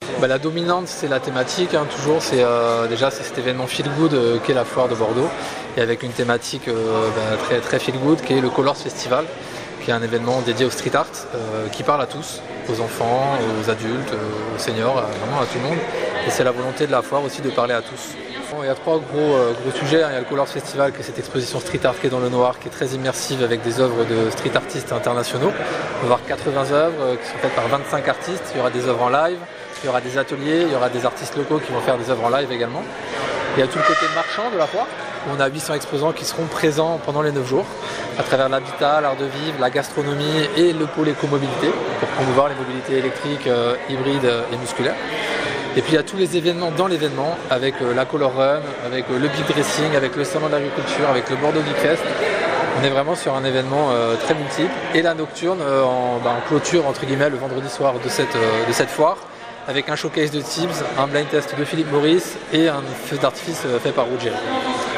La dominante, c'est la thématique, toujours. Déjà, c'est cet événement feel good qu'est la foire de Bordeaux, et avec une thématique très, très feel good qui est le Colors Festival, qui est un événement dédié au street art qui parle à tous, aux enfants, aux adultes, aux seniors, vraiment à tout le monde. Et c'est la volonté de la foire aussi de parler à tous. Il y a trois gros sujets. Il y a le Colors Festival, qui est cette exposition street art qui est dans le noir, qui est très immersive avec des œuvres de street artistes internationaux. On va voir 80 œuvres qui sont faites par 25 artistes. Il y aura des œuvres en live, il y aura des ateliers, il y aura des artistes locaux qui vont faire des œuvres en live également. Il y a tout le côté marchand de la foire, où on a 800 exposants qui seront présents pendant les 9 jours, à travers l'habitat, l'art de vivre, la gastronomie et le pôle écomobilité, pour promouvoir les mobilités électriques, hybrides et musculaires. Et puis il y a tous les événements dans l'événement, avec la Color Run, avec le Big Dressing, avec le Salon de l'Agriculture, avec le Bordeaux Geek Fest. On est vraiment sur un événement très multiple. Et la nocturne en clôture, entre guillemets, le vendredi soir de cette foire, avec un showcase de Tibbs, un blind test de Philippe Maurice et un feu d'artifice fait par Ruggiero.